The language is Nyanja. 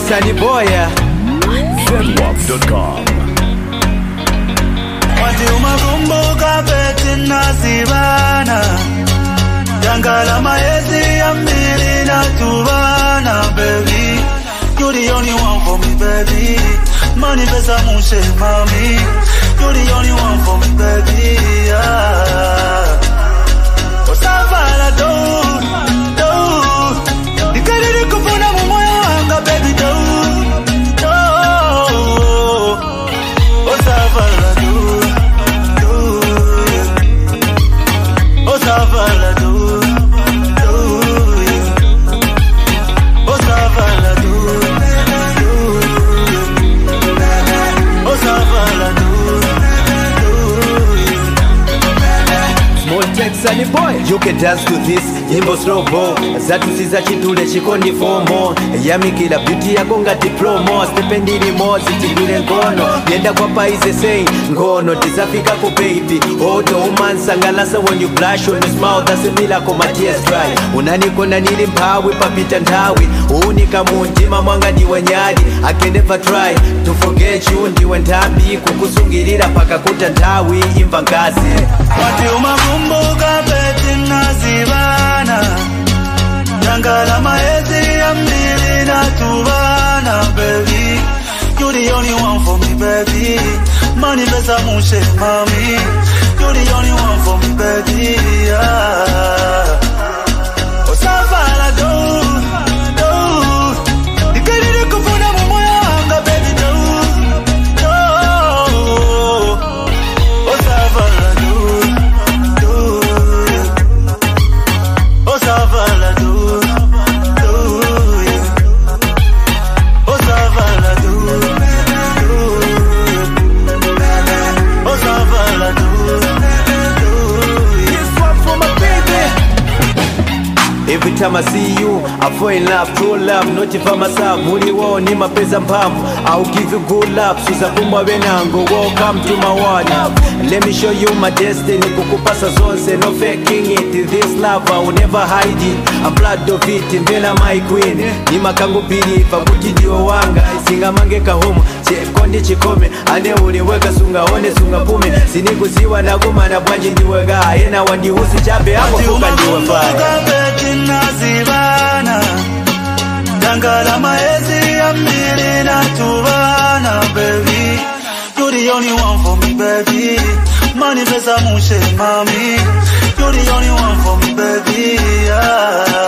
Sunny boy. Zenwap.com. Wati umakumbuka peti nazibana Yangala maezi ya mbili na tubana baby. You're the only one for me baby. Money pesa mushe mami. You're the only one for me baby, yeah. Osavala do Nikadiri kufuna mumoya wanga baby do Osavala do Osavala do Osavala do Osavala do Small text Sunny boy. You can dance to this. Yimbo slow bo. Zatu siza chitule chikoni fomo. Yamikila beauty ya konga ti promo. Stependini mozi tigule ngono. Yenda kwa paize say ngono. Tizafika ko baby. Odo umansa ngalasa when you blush on your smile. That's a mila ko my tears dry. Unani kona nili mpawi papita ndawi. Unika muntima mwanga diwa nyadi. I can never try to forget you. Ndiwe ntambi kukusungirira paka kuta ndawi imba ngazi. Wati umakumbuka peti nazibana Yangala maezi ya mbili na tubana baby. You're the only one for me baby. Money pesa mushe mami. You're the only one for me baby, yeah. Osavala do Nikadiri kufuna mumoya wanga baby do Osavala do Osavala do Osavala do Osavala do This one for my baby. Every time I see you, I fall in love, true love, not if I'm a son. Muli wo ni mapesa mpamvu. I'll give you good love. Susa kumba wenango, welcome to my world. Let me show you my destiny. Kukupasa zonse, no faking it. This love I will never hide it. I'm proud of it, mbela my queen. Ni makangu pili, fakuti dio wanga. Singa mange kahumu, kondi chikome. Ane uliweka sunga one sunga pume. Sinikusiwa na guma na bwanji ndiwega. Ayena wandi husi chape hapo fuka ndiwe fire. Nazibana Yangala maezi ya mbili na tubana baby. You're the only one for me baby. Money pesa mushe mami. You're the only one for me baby, yeah.